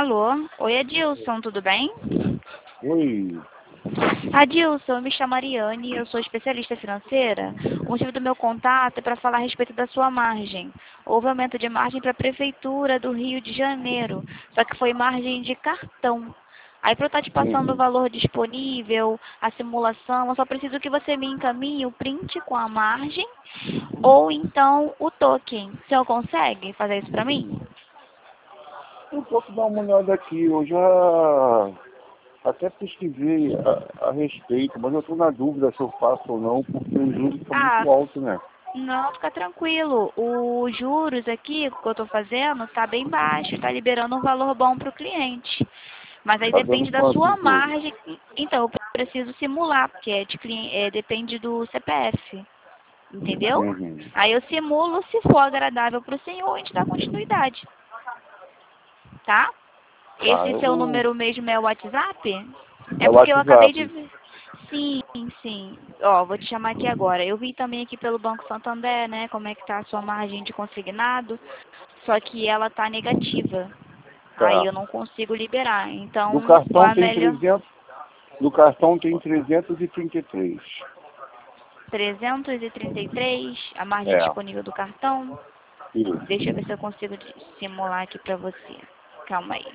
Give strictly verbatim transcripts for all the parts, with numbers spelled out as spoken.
Alô? Oi, Adilson, tudo bem? Oi. Adilson, eu me chamo Ariane, eu sou especialista financeira. O motivo do meu contato é para falar a respeito da sua margem. Houve aumento de margem para a Prefeitura do Rio de Janeiro, só que foi margem de cartão. Aí, para eu estar te passando o Uhum. valor disponível, a simulação, eu só preciso que você me encaminhe o print com a margem ou então o token. O senhor consegue fazer isso para mim? Eu posso dar uma olhada aqui. Eu já até pesquisei a, a respeito, mas eu estou na dúvida se eu faço ou não, porque os juros são Ah, muito altos, né? não, fica tranquilo. Os juros aqui que eu estou fazendo está bem baixo, está liberando um valor bom para o cliente. Mas aí Tá dando depende da quanto sua os juros? margem. Então, eu preciso simular, porque é de cliente, é, depende do C P F. Entendeu? Uhum. Aí eu simulo, se for agradável para o senhor, a gente dá continuidade. Tá? Tá, Esse eu seu vou. número mesmo é o WhatsApp? É É o porque eu acabei de WhatsApp. ver. Sim, sim. Ó, vou te chamar aqui agora. Eu vi também aqui pelo Banco Santander, né, como é que tá a sua margem de consignado, só que ela tá negativa. Aí Tá. eu não consigo liberar. Do Então, qual cartão é a tem melhor? trezentos. Do cartão tem trezentos e trinta e três. trezentos e trinta e três, a margem É. disponível do cartão. Isso. Deixa eu ver se eu consigo de- simular aqui pra você. Calma aí.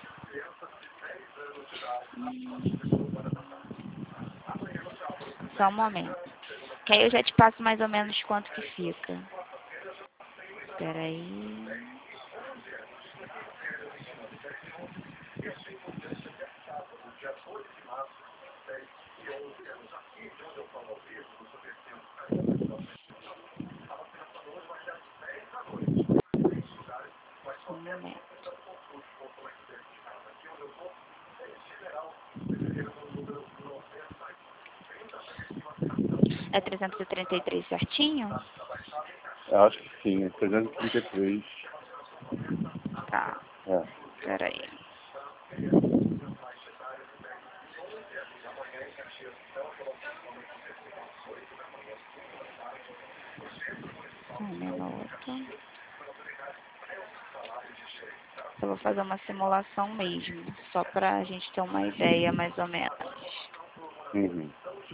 Só um momento. Que aí eu já te passo mais ou menos quanto que fica. Espera aí. Só um momento. É trezentos e trinta e três certinho? Eu acho que sim, é trezentos e trinta e três. Tá. É. Espera aí. Um minuto. Eu vou fazer uma simulação mesmo, só pra gente ter uma ideia mais ou menos. Uhum.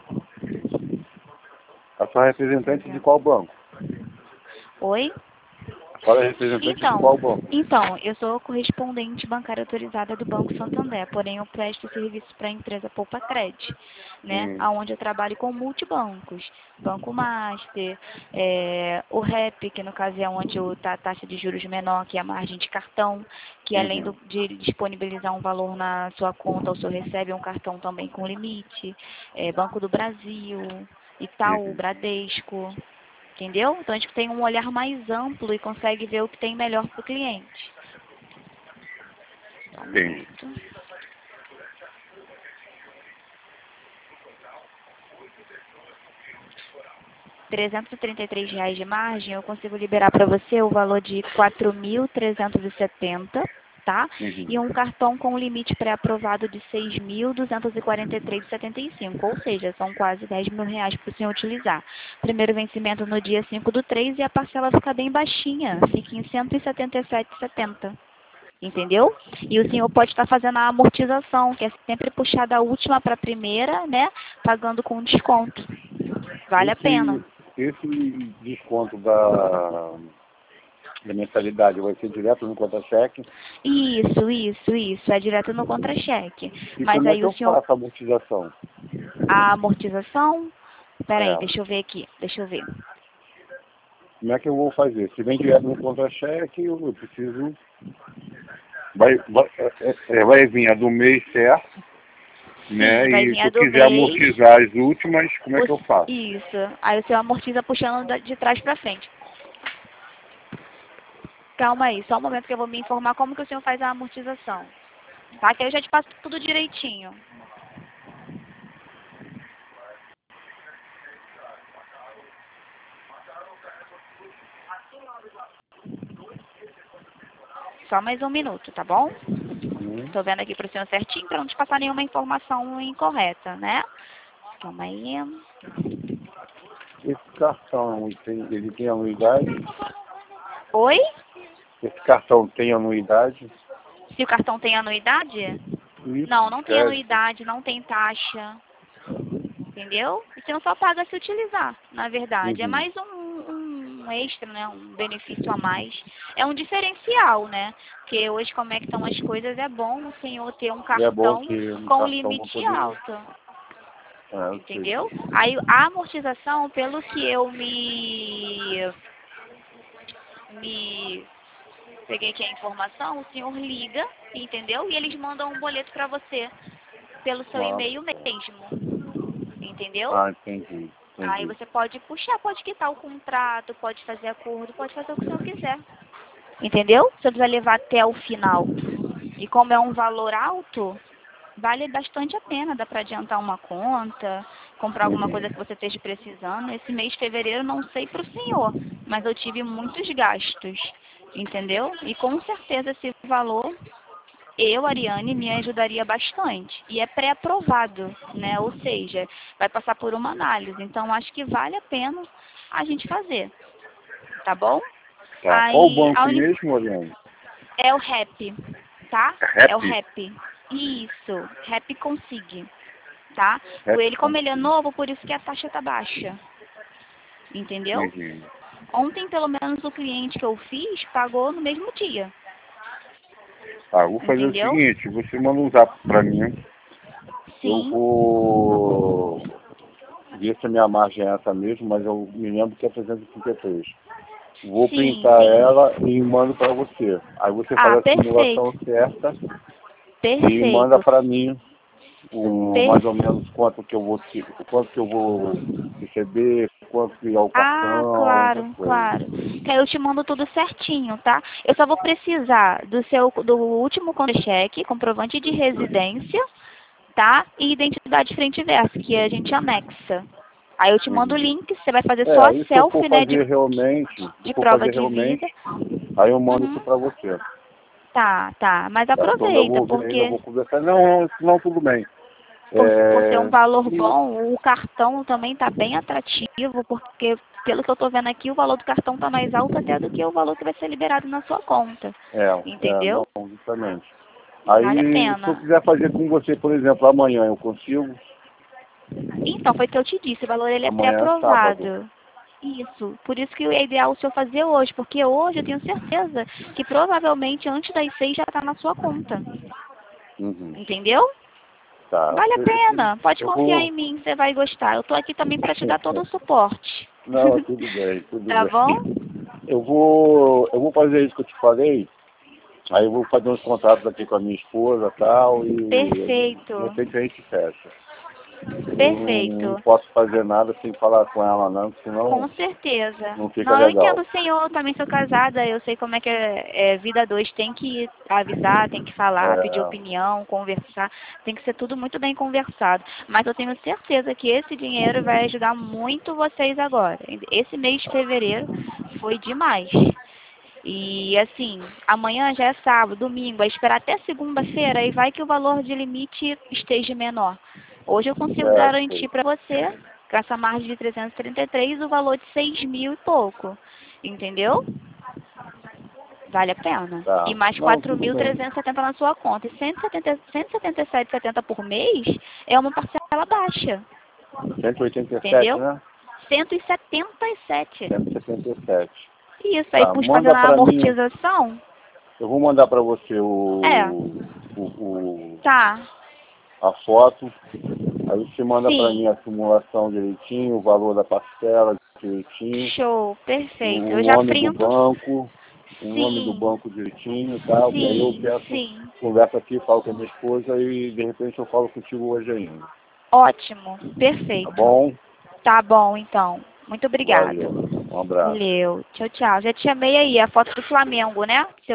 A sua representante é de trezentos. qual banco? Oi? A senhora é representante de Então, qual banco? então, eu sou correspondente bancária autorizada do Banco Santander, porém eu presto serviço para a empresa Poupa Cred, né? Hum. Onde eu trabalho com multibancos, Banco Master, é, o REP, que no caso é onde está a taxa de juros menor, que é a margem de cartão, que além do, Uhum. de disponibilizar um valor na sua conta, o senhor recebe um cartão também com limite, é, Banco do Brasil, Itaú, Uhum. Bradesco. Entendeu? Então a gente tem um olhar mais amplo e consegue ver o que tem melhor para o cliente. Só um Entendi. minuto. trezentos e trinta e três reais de margem, eu consigo liberar para você o valor de quatro mil trezentos e setenta, tá? Uhum. E um cartão com limite pré-aprovado de seis mil duzentos e quarenta e três reais e setenta e cinco, ou seja, são quase dez mil reais para o senhor utilizar. Primeiro vencimento no dia cinco do três e a parcela fica bem baixinha, fica em cento e setenta e sete reais e setenta centavos. Entendeu? E o senhor pode estar fazendo a amortização, que é sempre puxar da última para a primeira, né? Pagando com desconto. Vale a pena. Esse, esse desconto da, da mensalidade vai ser direto no conta-cheque? Isso, isso, isso. É direto no contra-cheque. E Mas como é aí que o eu senhor. faço a amortização? A amortização. Peraí, É, deixa eu ver aqui. Deixa eu ver. como é que eu vou fazer? Se vem direto no contra-cheque, eu preciso... Vai, vai, é, é, vai vir a do mês certo, né? Sim, vai E vir se a eu do quiser mês. amortizar as últimas, como é que eu o- faço? Isso. Aí o senhor amortiza puxando da- de trás para frente. Calma aí, só um momento que eu vou me informar como que o senhor faz a amortização. Tá? Que aí eu já te passo tudo direitinho. Só mais um minuto, tá bom? Hum. Tô vendo aqui pro senhor certinho para não te passar nenhuma informação incorreta, né? Calma aí. Esse cartão, ele tem, ele tem anuidade? Oi? Esse cartão tem anuidade? Se o cartão tem anuidade? Isso, Não, não tem crédito. anuidade, não tem taxa. Entendeu? Você não só paga se utilizar, na verdade. É Uhum. mais um, um extra, né? Um benefício a mais. É um diferencial, né? Porque hoje, como é que estão as coisas, é bom o senhor ter um E é bom cartão ter um com cartão limite para poder... alto. É, eu sei. Entendeu? Aí a amortização, pelo que eu me, me peguei aqui a informação, o senhor liga, entendeu? E eles mandam um boleto para você pelo seu Nossa. e-mail mesmo. Entendeu? Ah, entendi. Aí Entendi. você pode puxar, pode quitar o contrato, pode fazer acordo, pode fazer o que o senhor quiser. Entendeu? Você precisa levar até o final. E como é um valor alto, vale bastante a pena. Dá para adiantar uma conta, comprar alguma Uhum. coisa que você esteja precisando. Esse mês de fevereiro, não sei para o senhor, mas eu tive muitos gastos. Entendeu? E com certeza esse valor, eu, Ariane, me ajudaria bastante. E é pré-aprovado, né? Ou seja, vai passar por uma análise. Então, acho que vale a pena a gente fazer. Tá bom? Tá. Qual o Aí, a banco uni... mesmo, Oriane? é o RAP, tá? É o Rap? RAP. Isso, RAP Consig, tá? Rap Ele, como ele é Consig. novo, por isso que a taxa tá baixa. Entendeu? Entendi. Ontem, pelo menos, o cliente que eu fiz pagou no mesmo dia. Tá, eu vou fazer o Entendeu? seguinte, você manda um zap pra mim, eu Sim. vou ver se a minha margem é essa mesmo, mas eu me lembro que é trezentos e trinta e três. Vou Sim, printar sim. ela e mando pra você. Aí você faz Ah, a simulação perfeito. certa e manda Perfeito. pra mim um, mais ou Per... menos quanto que eu vou te- quanto que eu vou receber, quanto que é o Ah, cartão, essas claro, coisas. claro. Que aí eu te mando tudo certinho, tá? Eu só vou precisar do seu do último contra-cheque, comprovante de residência, tá? E identidade frente e verso, que a gente anexa. Aí eu te mando o Uhum. link, você vai fazer É, só a aí se eu for selfie, né, de, fazer realmente, se eu de for prova fazer de realmente, vida. aí eu mando isso Uhum. pra você. Tá, tá. Mas Tá? Então eu aproveita, vou ver, ainda porque vou conversar. Não, não, tudo bem. por, por ser um É, valor e, bom, o cartão também tá bem atrativo, porque pelo que eu tô vendo aqui, o valor do cartão tá mais alto até do que o valor que vai ser liberado na sua conta. é, é, não, Entendeu? justamente. Vale a Aí, se eu pena. quiser fazer com você, por exemplo, amanhã eu consigo? Então, foi o que eu te disse, o valor ele é Amanhã é sábado. pré-aprovado. Isso. Por isso que é ideal o senhor fazer hoje, porque hoje eu tenho certeza que provavelmente antes das seis já está na sua conta. Uhum. Entendeu? Tá. Vale a Eu, pena. Pode eu confiar vou. em mim, você vai gostar. Eu tô aqui também para te dar todo o suporte. Não, tudo bem, tudo Tá bem. bom? Eu vou, eu vou fazer isso que eu te falei. Aí eu vou fazer uns contratos aqui com a minha esposa e tal, e de Perfeito. repente a gente fecha. Eu não Perfeito. posso fazer nada sem falar com ela não, Com senão certeza. não fica Não, eu entendo legal. o senhor, eu também sou casada, eu sei como é que é, é vida dois, tem que avisar, tem que falar, pedir É, opinião, conversar, tem que ser tudo muito bem conversado. Mas eu tenho certeza que esse dinheiro vai ajudar muito vocês agora. Esse mês de fevereiro foi demais. E assim, amanhã já é sábado, domingo, vai esperar até segunda-feira e vai que o valor de limite esteja menor. Hoje eu consigo é, garantir sei. para você, com essa margem de trezentos e trinta e três, o valor de seis mil e pouco. Entendeu? Vale a pena. E Tá. mais Não, quatro tudo mil bem. trezentos e setenta na sua conta. E cento e setenta, cento e setenta e sete reais e setenta por mês é uma parcela baixa. cento e oitenta e sete, Entendeu? né? cento e setenta e sete. cento e setenta e sete. Isso aí, Tá, puxa manda fazendo a pra mim, amortização. eu vou mandar pra você É, o, o, o- tá. a foto, aí você manda pra mim Sim. a simulação direitinho, o valor da parcela direitinho, Show, perfeito. o Eu já nome do printo. banco, o nome do Sim, banco direitinho e tal, que aí eu sim, peço, sim. converso aqui, falo com a minha esposa e de repente eu falo contigo hoje ainda. Ótimo, Tá perfeito. bom? Tá bom, então. Muito obrigado. Valeu. Um abraço. Valeu. Tchau, tchau. Já te chamei aí, a foto do Flamengo, né?